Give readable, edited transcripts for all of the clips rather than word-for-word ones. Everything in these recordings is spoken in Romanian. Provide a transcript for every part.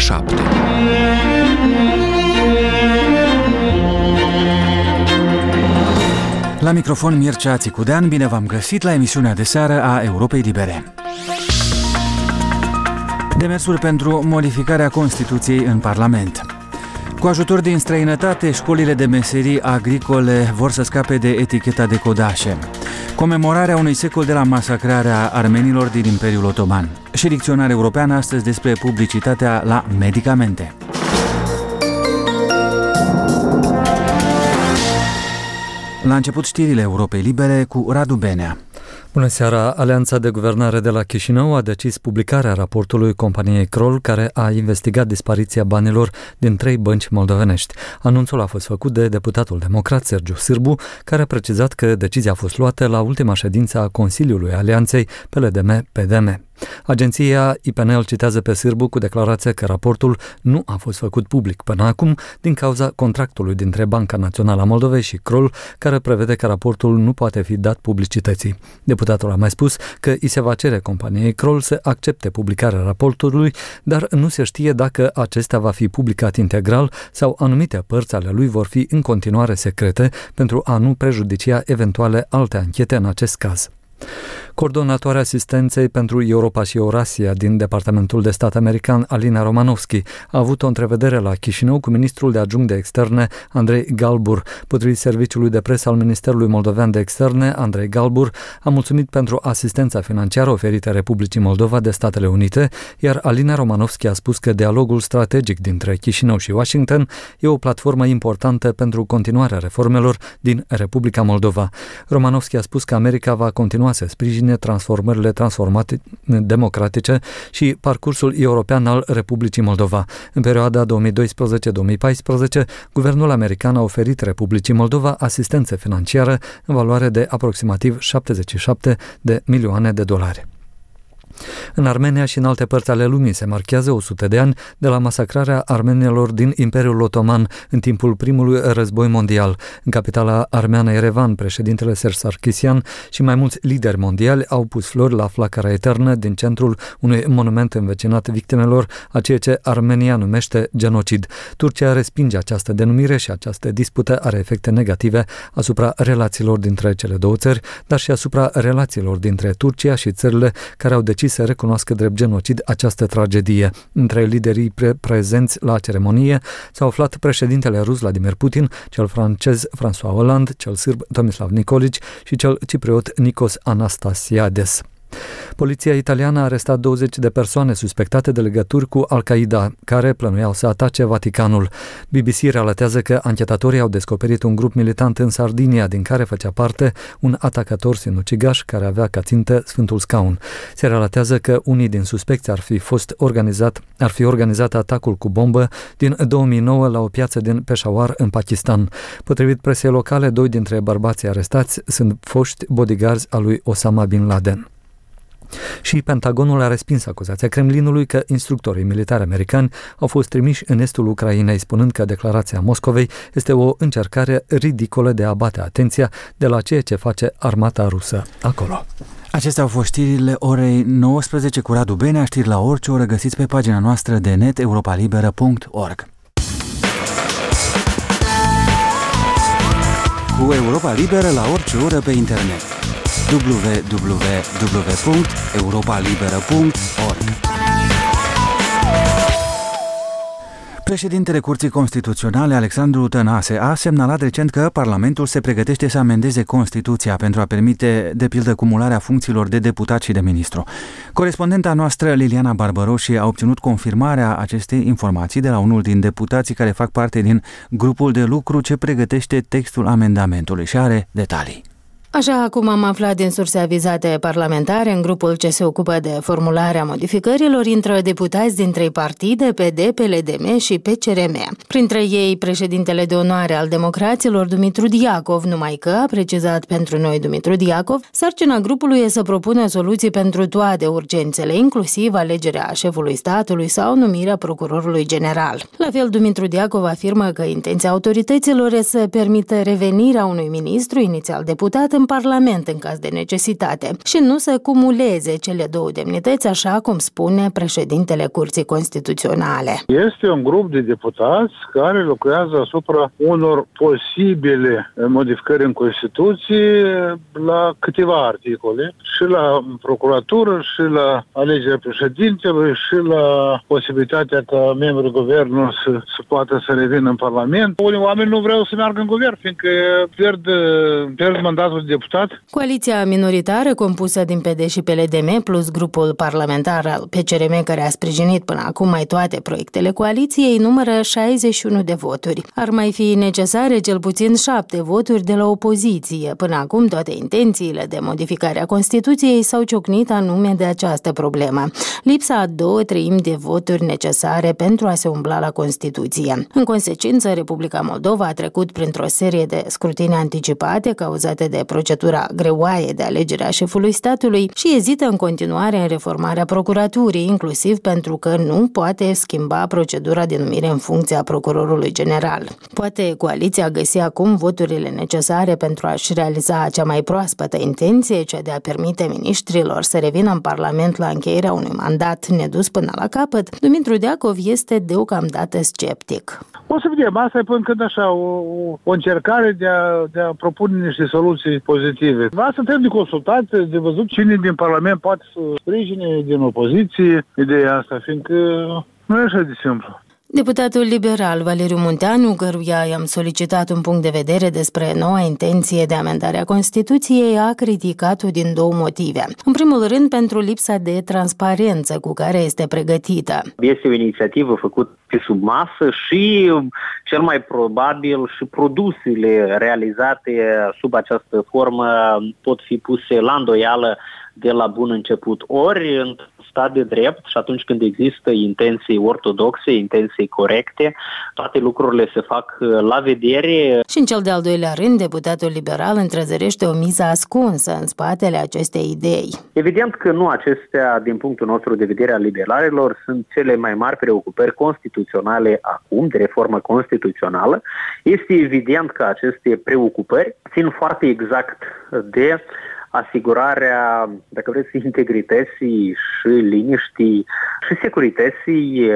7. La microfon Mircea Țicudean, bine v-am găsit la emisiunea de seară a Europei Libere. Demersuri pentru modificarea Constituției în Parlament. Cu ajutor din străinătate, școlile de meserii agricole vor să scape de eticheta de codașe. Comemorarea unui secol de la masacrarea armenilor din Imperiul Otoman. Și dicționar european astăzi despre publicitatea la medicamente. La început știrile Europei Libere cu Radu Benea. Bună seara! Alianța de guvernare de la Chișinău a decis publicarea raportului companiei Kroll, care a investigat dispariția banilor din 3 bănci moldovenești. Anunțul a fost făcut de deputatul democrat Sergiu Sârbu, care a precizat că decizia a fost luată la ultima ședință a Consiliului Alianței PLDM-PDM. Agenția IPN citează pe Sârbu cu declarația că raportul nu a fost făcut public până acum din cauza contractului dintre Banca Națională a Moldovei și Kroll, care prevede că raportul nu poate fi dat publicității. Deputatul a mai spus că îi se va cere companiei Kroll să accepte publicarea raportului, dar nu se știe dacă acesta va fi publicat integral sau anumite părți ale lui vor fi în continuare secrete pentru a nu prejudicia eventuale alte anchete în acest caz. Coordonatoarea asistenței pentru Europa și Eurasia din Departamentul de Stat american, Alina Romanovski, a avut o întrevedere la Chișinău cu ministrul de adjunct de externe, Andrei Galbur. Potrivit serviciului de presă al Ministerului Moldovean de Externe, Andrei Galbur a mulțumit pentru asistența financiară oferită Republicii Moldova de Statele Unite, iar Alina Romanovski a spus că dialogul strategic dintre Chișinău și Washington e o platformă importantă pentru continuarea reformelor din Republica Moldova. Romanovski a spus că America va continua să sprijine transformările democratice și parcursul european al Republicii Moldova. În perioada 2012-2014, guvernul american a oferit Republicii Moldova asistență financiară în valoare de aproximativ 77 de milioane de dolari. În Armenia și în alte părți ale lumii se marchează 100 de ani de la masacrarea armenilor din Imperiul Otoman în timpul primului război mondial. În capitala armeană Yerevan, președintele Serge Sarkisian și mai mulți lideri mondiali au pus flori la flacăra eternă din centrul unui monument învecinat victimelor a ceea ce Armenia numește genocid. Turcia respinge această denumire și această dispută are efecte negative asupra relațiilor dintre cele două țări, dar și asupra relațiilor dintre Turcia și țările care au decis să recunoască drept genocid această tragedie. Între liderii prezenți la ceremonie s-au aflat președintele rus Vladimir Putin, cel francez François Hollande, cel sârb Tomislav Nikolic și cel cipriot Nikos Anastasiades. Poliția italiană a arestat 20 de persoane suspectate de legături cu Al-Qaeda, care plănuiau să atace Vaticanul. BBC relatează că anchetatorii au descoperit un grup militant în Sardinia, din care făcea parte un atacator sinucigaș care avea ca țintă Sfântul Scaun. Se relatează că unii din suspecți ar fi organizat atacul cu bombă din 2009 la o piață din Peshawar, în Pakistan. Potrivit presei locale, 2 dintre bărbații arestați sunt foști bodyguards al lui Osama Bin Laden. Și Pentagonul a respins acuzația Kremlinului că instructorii militari americani au fost trimiși în estul Ucrainei, spunând că declarația Moscovei este o încercare ridicolă de a bate atenția de la ceea ce face armata rusă acolo. Acestea au fost știrile orei 19 cu Radu Benea. Știri la orice oră găsiți pe pagina noastră de net europalibera.org. Cu Europa Liberă la orice oră pe internet. www.europalibera.org. Președintele Curții Constituționale, Alexandru Tănase, a semnalat recent că Parlamentul se pregătește să amendeze Constituția pentru a permite, de pildă, cumularea funcțiilor de deputat și de ministru. Corespondenta noastră, Liliana Barbăroși, a obținut confirmarea acestei informații de la unul din deputații care fac parte din grupul de lucru ce pregătește textul amendamentului și are detalii. Așa cum am aflat din surse avizate parlamentare, în grupul ce se ocupă de formularea modificărilor intră deputați din 3 partide, PD, PLDM și PCRM. Printre ei, președintele de onoare al democraților, Dumitru Diacov, numai că, a precizat pentru noi Dumitru Diacov, sarcina grupului e să propună soluții pentru toate urgențele, inclusiv alegerea șefului statului sau numirea procurorului general. La fel, Dumitru Diacov afirmă că intenția autorităților e să permită revenirea unui ministru inițial deputat în Parlament în caz de necesitate și nu să cumuleze cele două demnități, așa cum spune președintele Curții Constituționale. Este un grup de deputați care lucrează asupra unor posibile modificări în Constituție la câteva articole, și la procuratură, și la alegerea președintelui, și la posibilitatea ca membrii guvernului să poată să revină în Parlament. Unii oameni nu vreau să meargă în guvern, fiindcă pierd mandatul de deputat. Coaliția minoritară compusă din PD și PLDM plus grupul parlamentar al PCRM, care a sprijinit până acum mai toate proiectele coaliției, numără 61 de voturi. Ar mai fi necesare cel puțin 7 voturi de la opoziție. Până acum toate intențiile de modificare a Constituției s-au ciocnit anume de această problemă. Lipsa a 2/3 de voturi necesare pentru a se umbla la Constituție. În consecință, Republica Moldova a trecut printr-o serie de scrutine anticipate cauzate de procedura greoaie de alegere a șefului statului și ezită în continuare în reformarea procuraturii, inclusiv pentru că nu poate schimba procedura de numire în funcția procurorului general. Poate coaliția găsi acum voturile necesare pentru a-și realiza cea mai proaspătă intenție, cea de a permite miniștrilor să revină în Parlament la încheierea unui mandat nedus până la capăt. Dumitru Deacov este deocamdată sceptic. O să vedem, asta e până când așa o încercare de a propune niște soluții pozitive. Asta trebuie de consultat, de văzut cine din Parlament poate să sprijine din opoziție ideea asta, fiindcă nu e așa de simplu. Deputatul liberal Valeriu Munteanu, căruia i-am solicitat un punct de vedere despre noua intenție de amendare a Constituției, a criticat-o din două motive. În primul rând, pentru lipsa de transparență cu care este pregătită. Este o inițiativă făcută pe sub masă și, cel mai probabil, și produsele realizate sub această formă pot fi puse la îndoială de la bun început. Ori în stat de drept și atunci când există intenții ortodoxe, intenții corecte, toate lucrurile se fac la vedere. Și în cel de-al doilea rând, deputatul liberal întrezărește o miză ascunsă în spatele acestei idei. Evident că nu acestea, din punctul nostru de vedere al liberalilor, sunt cele mai mari preocupări constituționale acum, de reformă constituțională. Este evident că aceste preocupări țin foarte exact de asigurarea, dacă vreți, integrității și liniștii și securității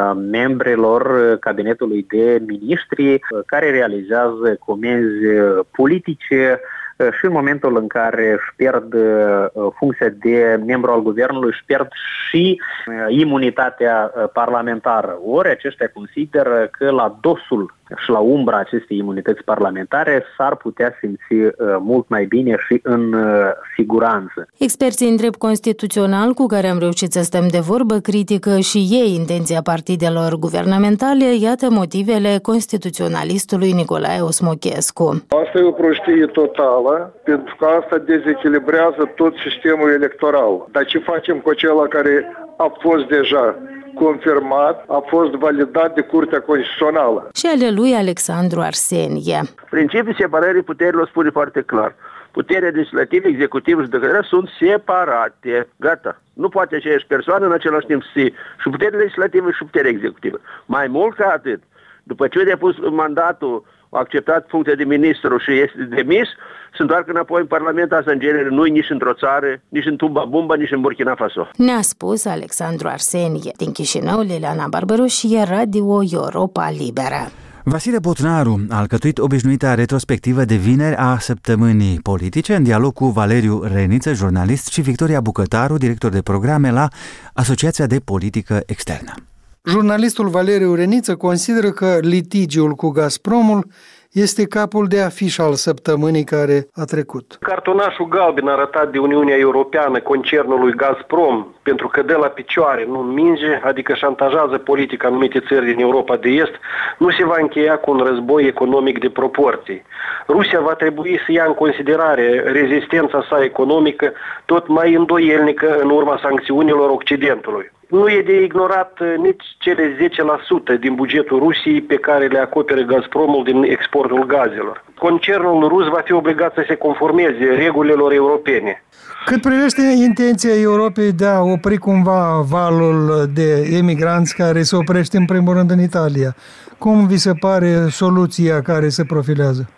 membrilor cabinetului de miniștri care realizează comenzi politice și în momentul în care își pierd funcția de membru al guvernului, își pierd și imunitatea parlamentară. Ori aceștia consideră că la dosul și la umbra acestei imunități parlamentare s-ar putea simți mult mai bine și în siguranță. Experții în drept constituțional cu care am reușit să stăm de vorbă critică și ei intenția partidelor guvernamentale, iată motivele constituționalistului Nicolae Osmochescu. Asta e o prostie totală, pentru că asta dezechilibrează tot sistemul electoral. Dar ce facem cu acela care a fost deja confirmat, a fost validat de Curtea Constituțională? Și ale lui Alexandru Arsenie. Principiul separării puterilor spune foarte clar. Puterea legislativă, executivă și judecătoare sunt separate. Gata. Nu poate aceeași persoană în același timp să fie și puterea legislativă și puterea executivă. Mai mult ca atât, după ce a depus mandatul, a acceptat funcția de ministru și este demis, se întoarcă înapoi în Parlament. Asta în genere nu-i nici într-o țară, nici în Tumba-Bumba, nici în Burkina Faso. Ne-a spus Alexandru Arsenie. Din Chișinău, Liliana Barbaroșie, Radio Europa Liberă. Vasile Botnaru a alcătuit obișnuita retrospectivă de vineri a săptămânii politice în dialog cu Valeriu Reniță, jurnalist, și Victoria Bucătaru, director de programe la Asociația de Politică Externă. Jurnalistul Valeriu Reniță consideră că litigiul cu Gazpromul este capul de afiș al săptămânii care a trecut. Cartonașul galben arătat de Uniunea Europeană concernului Gazprom pentru că dă la picioare, nu minge, adică șantajează politic anumite țări din Europa de Est, nu se va încheia cu un război economic de proporții. Rusia va trebui să ia în considerare rezistența sa economică tot mai îndoielnică în urma sancțiunilor Occidentului. Nu e de ignorat nici cele 10% din bugetul Rusiei pe care le acoperă Gazpromul din exportul gazelor. Concernul rus va fi obligat să se conformeze regulilor europene. Cât privește intenția Europei de a opri cumva valul de emigranți care se oprește în primul rând în Italia, cum vi se pare soluția care se profilează?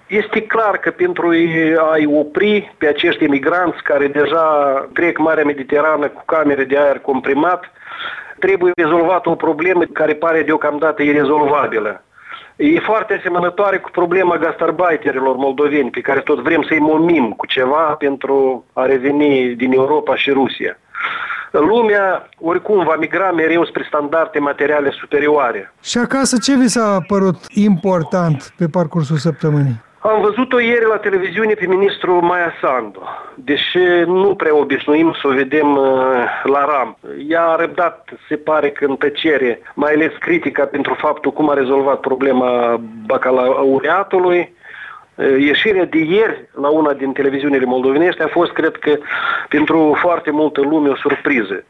Este clar că pentru a-i opri pe acești emigranți care deja trec Marea Mediterană cu camere de aer comprimat, trebuie rezolvată o problemă care pare deocamdată irezolvabilă. E foarte asemănătoare cu problema gastarbeiterilor moldoveni, pe care tot vrem să-i momim cu ceva pentru a reveni din Europa și Rusia. Lumea oricum va migra mereu spre standarde materiale superioare. Și acasă ce vi s-a părut important pe parcursul săptămânii? Am văzut-o ieri la televiziune pe ministrul Maia Sandu, deși nu prea obișnuim să o vedem la RAM. Ea a răbdat, se pare că în tăcere, mai ales critica pentru faptul cum a rezolvat problema bacalaureatului. Ieșirea de ieri la una din televiziunile moldovenești a fost, cred că, pentru foarte multă lume o surpriză.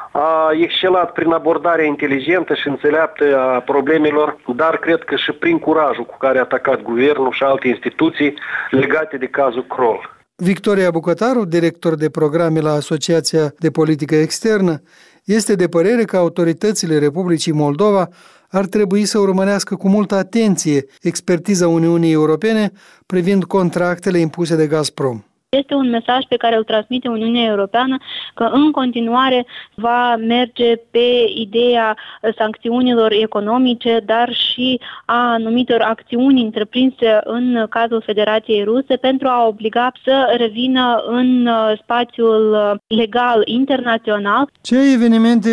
A excelat prin abordarea inteligentă și înțeleaptă a problemelor, dar cred că și prin curajul cu care a atacat guvernul și alte instituții legate de cazul Kroll. Victoria Bucătaru, director de programe la Asociația de Politică Externă, este de părere că autoritățile Republicii Moldova ar trebui să urmărească cu multă atenție expertiza Uniunii Europene privind contractele impuse de Gazprom. Este un mesaj pe care îl transmite Uniunea Europeană că în continuare va merge pe ideea sancțiunilor economice, dar și a anumitor acțiuni întreprinse în cazul Federației Ruse pentru a obliga să revină în spațiul legal internațional. Ce evenimente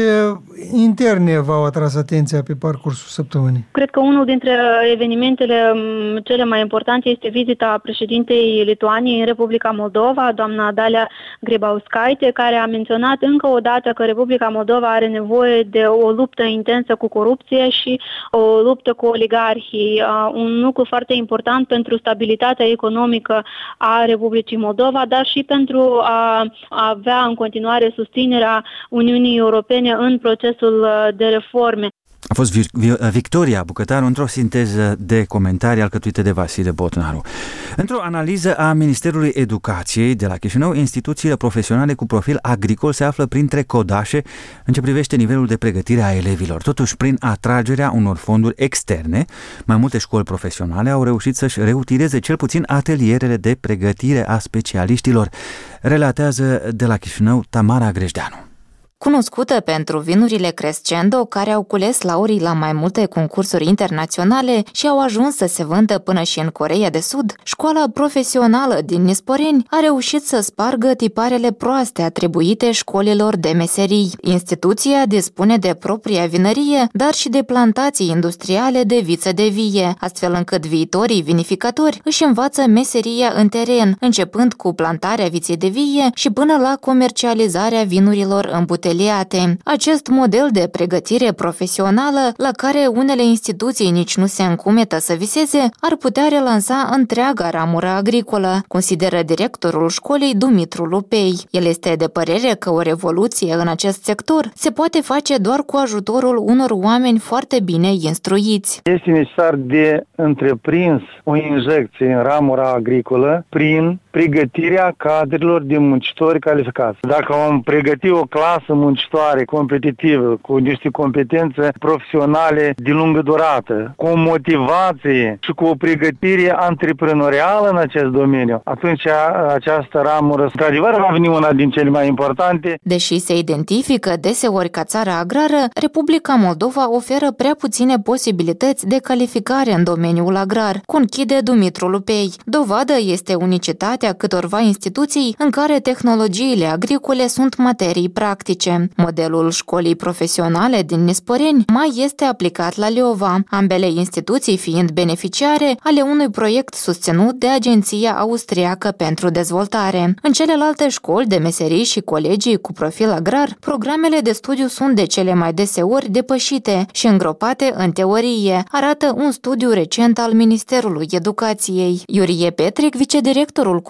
interne v-au atras atenția pe parcursul săptămânii? Cred că unul dintre evenimentele cele mai importante este vizita președintei Lituaniei în Republica Moldova, doamna Dalia Grybauskaitė, care a menționat încă o dată că Republica Moldova are nevoie de o luptă intensă cu corupție și o luptă cu oligarhii. Un lucru foarte important pentru stabilitatea economică a Republicii Moldova, dar și pentru a avea în continuare susținerea Uniunii Europene în procesul de reforme. A fost Victoria Bucătaru într-o sinteză de comentarii alcătuite de Vasile Botnaru. Într-o analiză a Ministerului Educației de la Chișinău, instituțiile profesionale cu profil agricol se află printre codașe în ce privește nivelul de pregătire a elevilor. Totuși, prin atragerea unor fonduri externe, mai multe școli profesionale au reușit să-și reutilizeze cel puțin atelierele de pregătire a specialiștilor, relatează de la Chișinău Tamara Grejdeanu. Cunoscută pentru vinurile Crescendo, care au cules laurii la mai multe concursuri internaționale și au ajuns să se vândă până și în Coreea de Sud, școala profesională din Nisporeni a reușit să spargă tiparele proaste atribuite școlilor de meserii. Instituția dispune de propria vinărie, dar și de plantații industriale de viță de vie, astfel încât viitorii vinificatori își învață meseria în teren, începând cu plantarea viței de vie și până la comercializarea vinurilor îmbuteliate. Acest model de pregătire profesională, la care unele instituții nici nu se încumetă să viseze, ar putea relansa întreaga ramură agricolă, consideră directorul școlii Dumitru Lupei. El este de părere că o revoluție în acest sector se poate face doar cu ajutorul unor oameni foarte bine instruiți. Este necesar de întreprins o injecție în ramura agricolă prin pregătirea cadrelor de muncitori calificați. Dacă am pregăti o clasă muncitoare, competitivă, cu niște competențe profesionale de lungă durată, cu o motivație și cu o pregătire antreprenorială în acest domeniu, atunci această ramură, într-adevăr, va veni una din cele mai importante. Deși se identifică deseori ca țară agrară, Republica Moldova oferă prea puține posibilități de calificare în domeniul agrar, conchide Dumitru Lupei. Dovadă este unicitatea câtorva instituții în care tehnologiile agricole sunt materii practice. Modelul școlii profesionale din Nisporeni mai este aplicat la Leova, ambele instituții fiind beneficiare ale unui proiect susținut de Agenția Austriacă pentru Dezvoltare. În celelalte școli de meserii și colegii cu profil agrar, programele de studiu sunt de cele mai deseori depășite și îngropate în teorie, arată un studiu recent al Ministerului Educației. Iurie Petric, vicedirectorul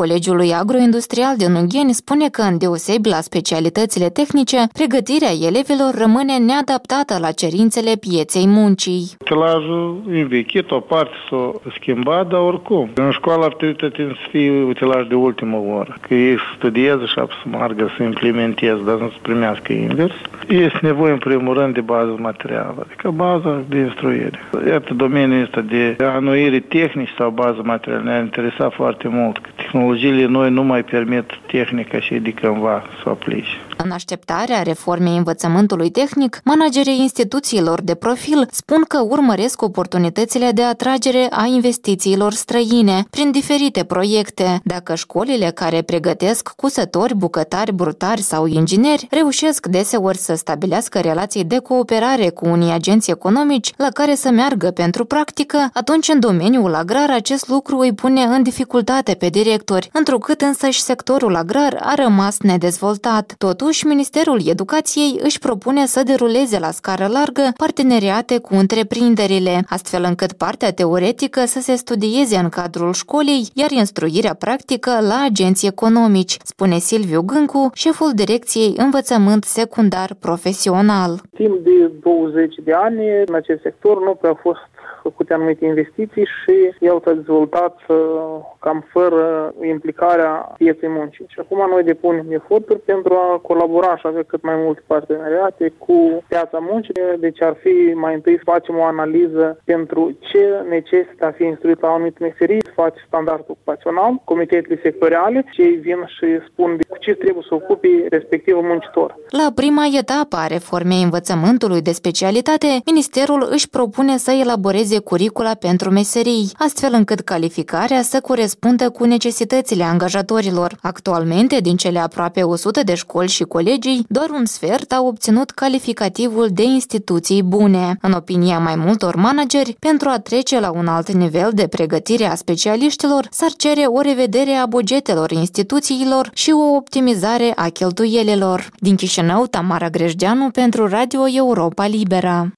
Colegiului Agroindustrial din Ungheni spune că, îndeosebi la specialitățile tehnice, pregătirea elevilor rămâne neadaptată la cerințele pieței muncii. Utilajul învechit, o parte s-a schimbat, dar oricum. În școală ar trebui să fie utilaj de ultimă oră. Că ei studiază și apoi să meargă să implementeze, dar nu să primească invers. Este nevoie, în primul rând, de bază materială, adică baza de instruire. Iată, domeniul ăsta de anuire tehnici sau bază materială ne-a interesat foarte mult, că tehnologiile noi nu mai permit tehnica și de cândva să o aplici. În așteptarea reformei învățământului tehnic, managerii instituțiilor de profil spun că urmăresc oportunitățile de atragere a investițiilor străine prin diferite proiecte. Dacă școlile care pregătesc cusători, bucătari, brutari sau ingineri reușesc deseori să stabilească relații de cooperare cu unii agenți economici la care să meargă pentru practică, atunci în domeniul agrar acest lucru îi pune în dificultate pe directori, întrucât însăși sectorul agrar a rămas nedezvoltat. Totuși, Ministerul Educației își propune să deruleze la scară largă parteneriate cu întreprinderile, astfel încât partea teoretică să se studieze în cadrul școlii, iar instruirea practică la agenți economici, spune Silviu Gâncu, șeful Direcției Învățământ Secundar Profesional. Timp de 20 de ani, în acest sector nu prea a fost făcute anumite investiții și el s-a dezvoltat cam fără implicarea pieței muncii. Și acum noi depunem eforturi pentru a colabora și avea cât mai multe parteneriate cu piața muncii. Deci ar fi mai întâi să facem o analiză pentru ce necesită a fi instruit la o anumită meserie, să face standardul ocupațional, comitetele sectoriale, cei vin și spun cu ce trebuie să ocupe respectivul muncitor. La prima etapă a reformei învățământului de specialitate, Ministerul își propune să elaboreze curicula pentru meserii, astfel încât calificarea să corespundă cu necesitățile angajatorilor. Actualmente, din cele aproape 100 de școli și colegii, doar un sfert au obținut calificativul de instituții bune. În opinia mai multor manageri, pentru a trece la un alt nivel de pregătire a specialiștilor, s-ar cere o revedere a bugetelor instituțiilor și o optimizare a cheltuielilor. Din Chișinău, Tamara Grejdeanu pentru Radio Europa Liberă.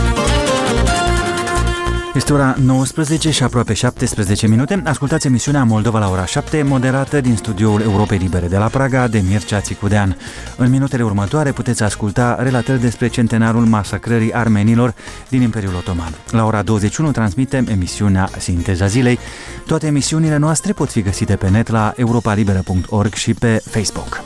Este ora 19 și aproape 17 minute. Ascultați emisiunea Moldova la ora 7, moderată din studioul Europei Libere de la Praga de Mircea Țicudean. În minutele următoare puteți asculta relatări despre centenarul masacrării armenilor din Imperiul Otoman. La ora 21 transmitem emisiunea Sinteza Zilei. Toate emisiunile noastre pot fi găsite pe net la europalibera.org și pe Facebook.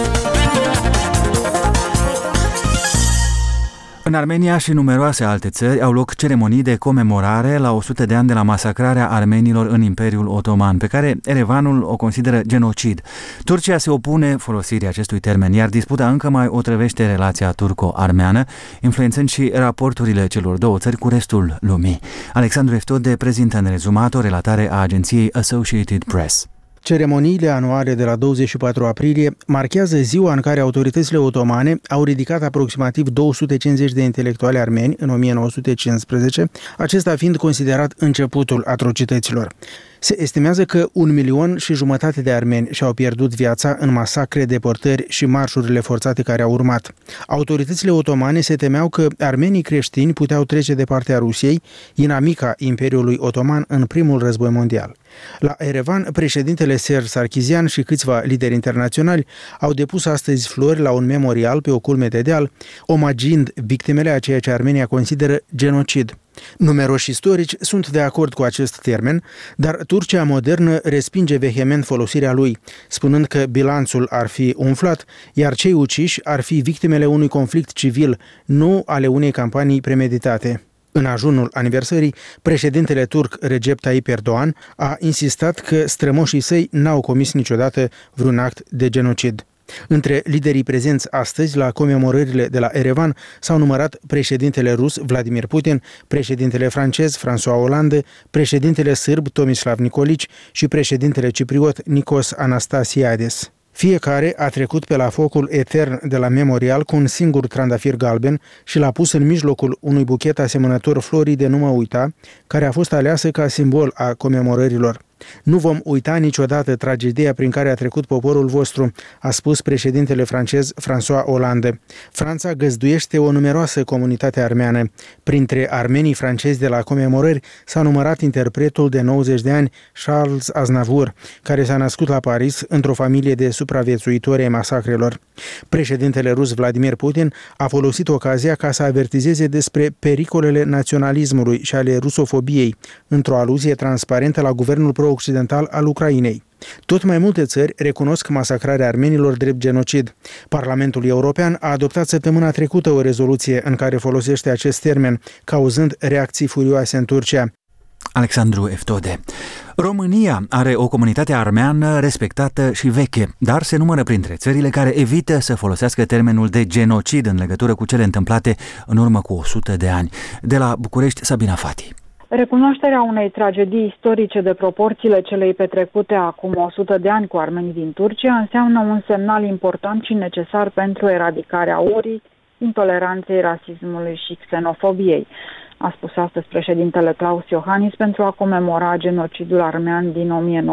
În Armenia și numeroase alte țări au loc ceremonii de comemorare la 100 de ani de la masacrarea armenilor în Imperiul Otoman, pe care Erevanul o consideră genocid. Turcia se opune folosirii acestui termen, iar disputa încă mai otrăvește relația turco-armeană, influențând și raporturile celor două țări cu restul lumii. Alexandru Eftode prezintă în rezumat o relatare a agenției Associated Press. Ceremoniile anuale de la 24 aprilie marchează ziua în care autoritățile otomane au ridicat aproximativ 250 de intelectuali armeni în 1915, acesta fiind considerat începutul atrocităților. Se estimează că 1,5 milion de armeni și-au pierdut viața în masacre, deportări și marșurile forțate care au urmat. Autoritățile otomane se temeau că armenii creștini puteau trece de partea Rusiei, inamica Imperiului Otoman în primul război mondial. La Erevan, președintele Serge Sarkisian și câțiva lideri internaționali au depus astăzi flori la un memorial pe o culme de deal, omagiind victimele a ceea ce Armenia consideră genocid. Numeroși istorici sunt de acord cu acest termen, dar Turcia modernă respinge vehement folosirea lui, spunând că bilanțul ar fi umflat, iar cei uciși ar fi victimele unui conflict civil, nu ale unei campanii premeditate. În ajunul aniversării, președintele turc Recep Tayyip Erdogan a insistat că strămoșii săi n-au comis niciodată vreun act de genocid. Între liderii prezenți astăzi la comemorările de la Erevan s-au numărat președintele rus Vladimir Putin, președintele francez François Hollande, președintele sârb Tomislav Nikolic și președintele cipriot Nikos Anastasiades. Fiecare a trecut pe la focul etern de la memorial cu un singur trandafir galben și l-a pus în mijlocul unui buchet asemănător florii de nu mă uita, care a fost aleasă ca simbol a comemorărilor. Nu vom uita niciodată tragedia prin care a trecut poporul vostru, a spus președintele francez François Hollande. Franța găzduiește o numeroasă comunitate armeană. Printre armenii francezi de la comemorări s-a numărat interpretul de 90 de ani Charles Aznavour, care s-a născut la Paris într-o familie de supraviețuitori ai masacrelor. Președintele rus Vladimir Putin a folosit ocazia ca să avertizeze despre pericolele naționalismului și ale rusofobiei, într-o aluzie transparentă la guvernul pro-occidental al Ucrainei. Tot mai multe țări recunosc masacrarea armenilor drept genocid. Parlamentul European a adoptat săptămâna trecută o rezoluție în care folosește acest termen, cauzând reacții furioase în Turcia. Alexandru Eftode. România are o comunitate armeană respectată și veche, dar se numără printre țările care evită să folosească termenul de genocid în legătură cu cele întâmplate în urmă cu 100 de ani. De la București, Sabina Fati. Recunoașterea unei tragedii istorice de proporțiile celei petrecute acum 100 de ani cu armenii din Turcia înseamnă un semnal important și necesar pentru eradicarea urii, intoleranței, rasismului și xenofobiei, a spus astăzi președintele Klaus Iohannis pentru a comemora genocidul armean din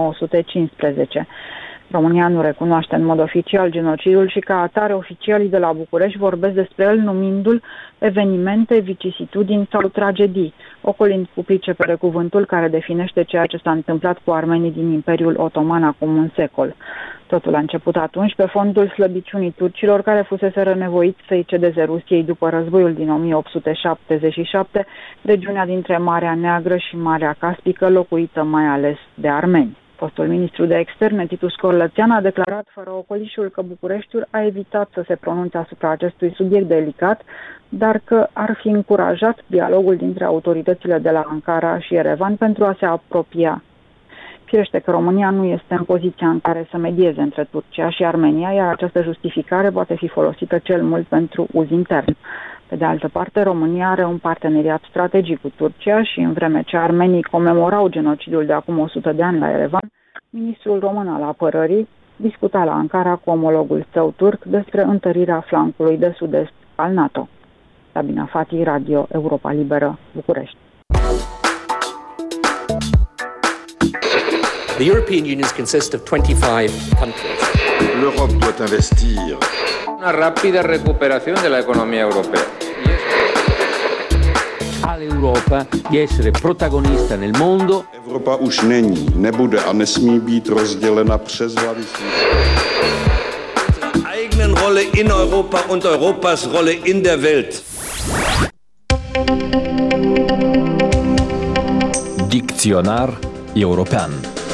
1915. România nu recunoaște în mod oficial genocidul și ca atare oficialii de la București vorbesc despre el numindu-l evenimente, vicisitudini sau tragedii, ocolind cu pricepere cuvântul care definește ceea ce s-a întâmplat cu armenii din Imperiul Otoman acum un secol. Totul a început atunci pe fondul slăbiciunii turcilor care fuseseră nevoiți să-i cedeze Rusiei după războiul din 1877, regiunea dintre Marea Neagră și Marea Caspică, locuită mai ales de armeni. Fostul ministru de externe, Titus Corlățean, a declarat fără ocolișul că Bucureștiul a evitat să se pronunțe asupra acestui subiect delicat, dar că ar fi încurajat dialogul dintre autoritățile de la Ankara și Yerevan pentru a se apropia. Firește că România nu este în poziția în care să medieze între Turcia și Armenia, iar această justificare poate fi folosită cel mult pentru uz intern. Pe de altă parte, România are un parteneriat strategic cu Turcia și în vreme ce armenii comemorau genocidul de acum 100 de ani la Yerevan, ministrul român al apărării discuta la Ankara cu omologul său turc despre întărirea flancului de sud-est al NATO. Sabina Fati, Radio Europa Liberă, București. The European Union consists of 25 countries. L'Europe doit investir. Una rápida recuperación de la economía europea. All'Europa di essere protagonista nel mondo. Evropa už není, nebude a nesmí být rozdělena přes hlavy světa. Eigenen Rolle in Europa und Europas Rolle in der Welt. Dicționar european.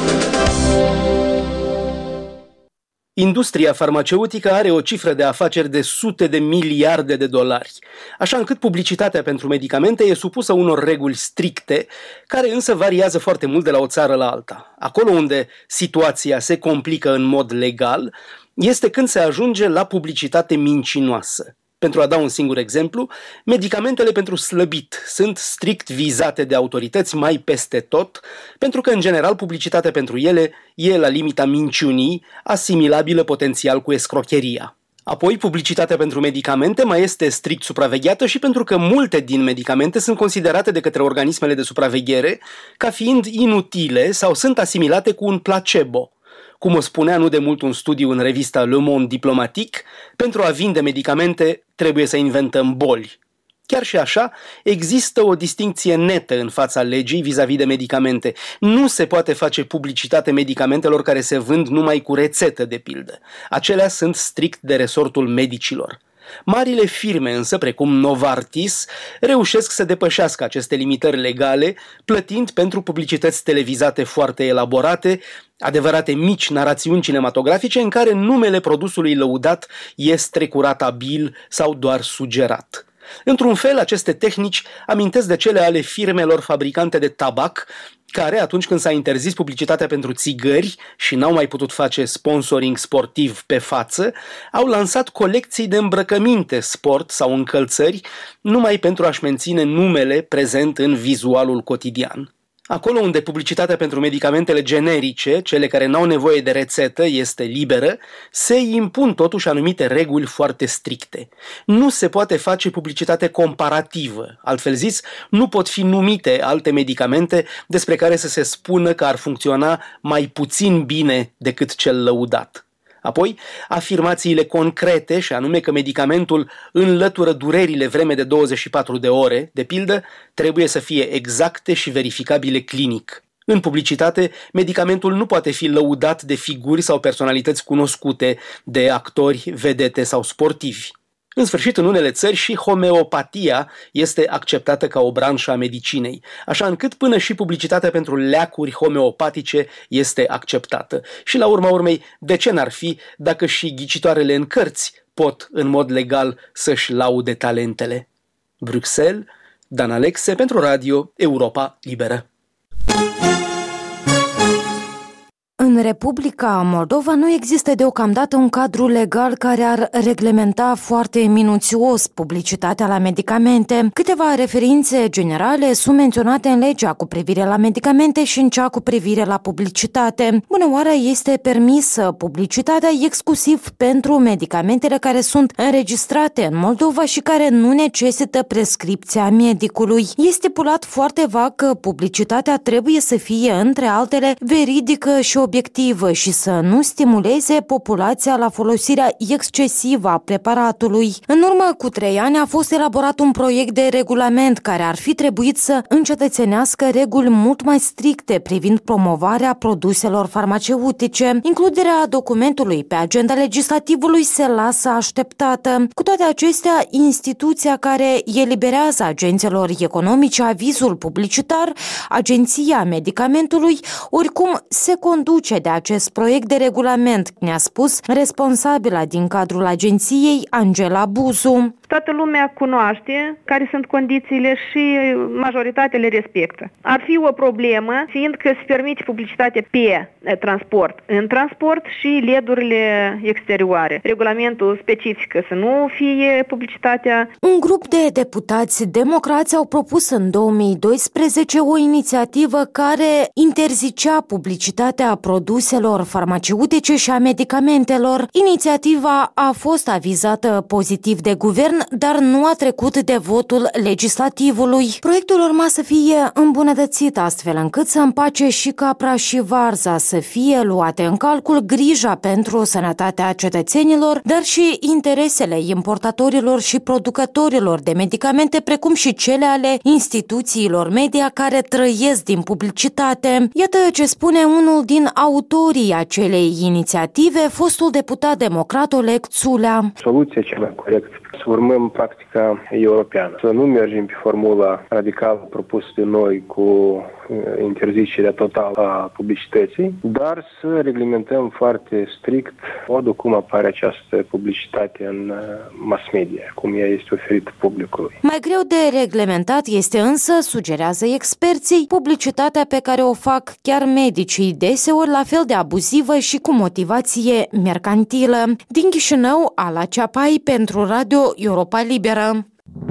Industria farmaceutică are o cifră de afaceri de sute de miliarde de dolari, așa încât publicitatea pentru medicamente e supusă unor reguli stricte, care însă variază foarte mult de la o țară la alta. Acolo unde situația se complică în mod legal, este când se ajunge la publicitate mincinoasă. Pentru a da un singur exemplu, medicamentele pentru slăbit sunt strict vizate de autorități mai peste tot, pentru că, în general, publicitatea pentru ele e la limita minciunii, asimilabilă potențial cu escrocheria. Apoi, publicitatea pentru medicamente mai este strict supravegheată și pentru că multe din medicamente sunt considerate de către organismele de supraveghere ca fiind inutile sau sunt asimilate cu un placebo. Cum o spunea nu de mult un studiu în revista Le Monde Diplomatique, pentru a vinde medicamente trebuie să inventăm boli. Chiar și așa, există o distincție netă în fața legii vis-a-vis de medicamente. Nu se poate face publicitate medicamentelor care se vând numai cu rețetă, de pildă. Acelea sunt strict de resortul medicilor. Marile firme însă, precum Novartis, reușesc să depășească aceste limitări legale, plătind pentru publicități televizate foarte elaborate, adevărate mici narațiuni cinematografice în care numele produsului lăudat e strecurat abil sau doar sugerat. Într-un fel, aceste tehnici amintesc de cele ale firmelor fabricante de tabac, care, atunci când s-a interzis publicitatea pentru țigări și n-au mai putut face sponsoring sportiv pe față, au lansat colecții de îmbrăcăminte sport sau încălțări numai pentru a-și menține numele prezent în vizualul cotidian. Acolo unde publicitatea pentru medicamentele generice, cele care n-au nevoie de rețetă, este liberă, se impun totuși anumite reguli foarte stricte. Nu se poate face publicitate comparativă, altfel zis, nu pot fi numite alte medicamente despre care să se spună că ar funcționa mai puțin bine decât cel lăudat. Apoi, afirmațiile concrete, și anume că medicamentul înlătură durerile vreme de 24 de ore, de pildă, trebuie să fie exacte și verificabile clinic. În publicitate, medicamentul nu poate fi lăudat de figuri sau personalități cunoscute, de actori, vedete sau sportivi. În sfârșit, în unele țări și homeopatia este acceptată ca o branșă a medicinei, așa încât până și publicitatea pentru leacuri homeopatice este acceptată. Și la urma urmei, de ce n-ar fi dacă și ghicitoarele în cărți pot în mod legal să-și laude talentele? Bruxelles, Dan Alexe pentru Radio Europa Liberă. În Republica Moldova nu există deocamdată un cadru legal care ar reglementa foarte minuțios publicitatea la medicamente. Câteva referințe generale sunt menționate în legea cu privire la medicamente și în cea cu privire la publicitate. Bună oară, este permisă publicitatea exclusiv pentru medicamentele care sunt înregistrate în Moldova și care nu necesită prescripția medicului. Este stipulat foarte vag că publicitatea trebuie să fie, între altele, veridică și obiectivă și să nu stimuleze populația la folosirea excesivă a preparatului. În urmă cu 3 ani a fost elaborat un proiect de regulament care ar fi trebuit să încetățenească reguli mult mai stricte privind promovarea produselor farmaceutice. Includerea documentului pe agenda legislativului se lasă așteptată. Cu toate acestea, instituția care eliberează agenților economice avizul publicitar, Agenția Medicamentului, oricum se conduce de acest proiect de regulament, ne-a spus responsabila din cadrul agenției, Angela Buzu. Toată lumea cunoaște care sunt condițiile și majoritatea le respectă. Ar fi o problemă, fiindcă se permite publicitate pe transport, în transport și LED-urile exterioare. Regulamentul specifică să nu fie publicitatea. Un grup de deputați democrați au propus în 2012 o inițiativă care interzicea publicitatea produselor farmaceutice și a medicamentelor. Inițiativa a fost avizată pozitiv de guvern, dar nu a trecut de votul legislativului. Proiectul urma să fie îmbunătățit astfel încât să împace și capra și varza, să fie luate în calcul grija pentru sănătatea cetățenilor, dar și interesele importatorilor și producătorilor de medicamente, precum și cele ale instituțiilor media care trăiesc din publicitate. Iată ce spune unul din autorii acelei inițiative, fostul deputat democrat Oleg Țulea. Soluția cea mai corectă să urmăm practica europeană, să nu mergem pe formula radicală propusă de noi cu interzicerea totală a publicității, dar să reglementăm foarte strict modul cum apare această publicitate în mass media, cum ea este oferită publicului. Mai greu de reglementat este însă, sugerează experții, publicitatea pe care o fac chiar medicii, deseori la fel de abuzivă și cu motivație mercantilă. Din Chișinău, Ala Ceapai pentru Radio Europa Liberă.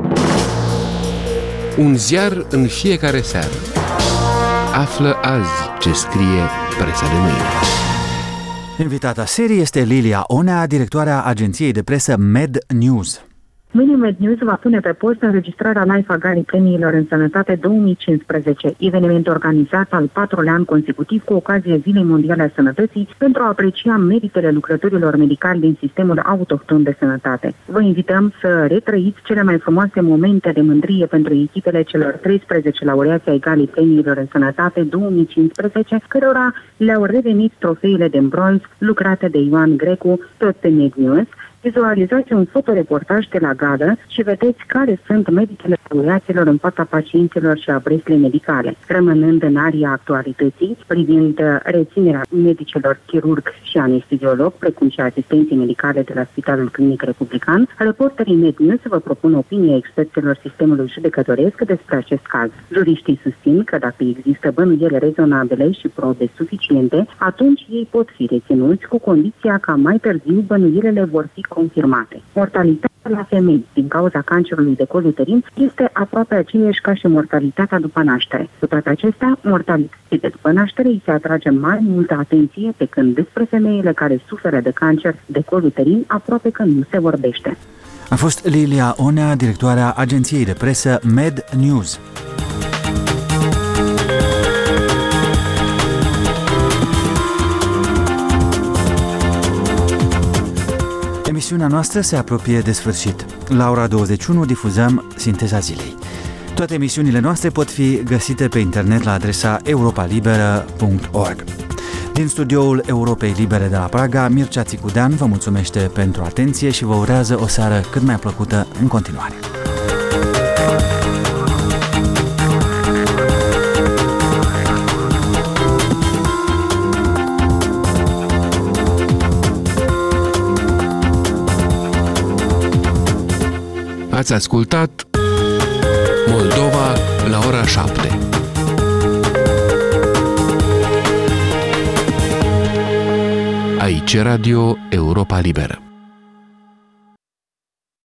Un ziar în fiecare seară. Află azi ce scrie presa de mâine. Invitata serii este Lilia Onea, directoarea agenției de presă Med News. Mâine MedNews va pune pe post înregistrarea live a Galei Premiilor în Sănătate 2015, eveniment organizat al 4-lea an consecutiv cu ocazie Zilei Mondiale a Sănătății pentru a aprecia meritele lucrătorilor medicali din sistemul autohton de sănătate. Vă invităm să retrăiți cele mai frumoase momente de mândrie pentru echipele celor 13 laureați ai Galei Premiilor în Sănătate 2015, cărora le-au revenit trofeile de bronz lucrate de Ioan Grecu, tot pe MedNews. Vizualizați un fotoreportaj de la gală și vedeți care sunt medicele laureaților în fața pacienților și adresele medicale, rămânând în aria actualității privind reținerea medicilor chirurg și anesteziolog, precum și asistenții medicale de la Spitalul Clinic Republican. Reporterii MedNews vă propun opinia experților sistemului judecătoresc despre acest caz. Juriștii susțin că dacă există bănuieli rezonabile și probe suficiente, atunci ei pot fi reținuți cu condiția ca mai târziu bănuielile vor fi confirmate. Mortalitatea la femei din cauza cancerului de col uterin este aproape aceeași ca și mortalitatea după naștere. Cu toate acestea, mortalitatea după naștere îi se atrage mai multă atenție, pe când despre femeile care suferă de cancer de col uterin aproape că nu se vorbește. A fost Lilia Onea, directoarea agenției de presă Med News. Emisiunea noastră se apropie de sfârșit. La ora 21 difuzăm Sinteza zilei. Toate emisiunile noastre pot fi găsite pe internet la adresa europalibera.org. Din studioul Europei Libere de la Praga, Mircea Țicudean vă mulțumește pentru atenție și vă urează o seară cât mai plăcută în continuare. Ați ascultat Moldova la ora 7. Aici Radio Europa Liberă.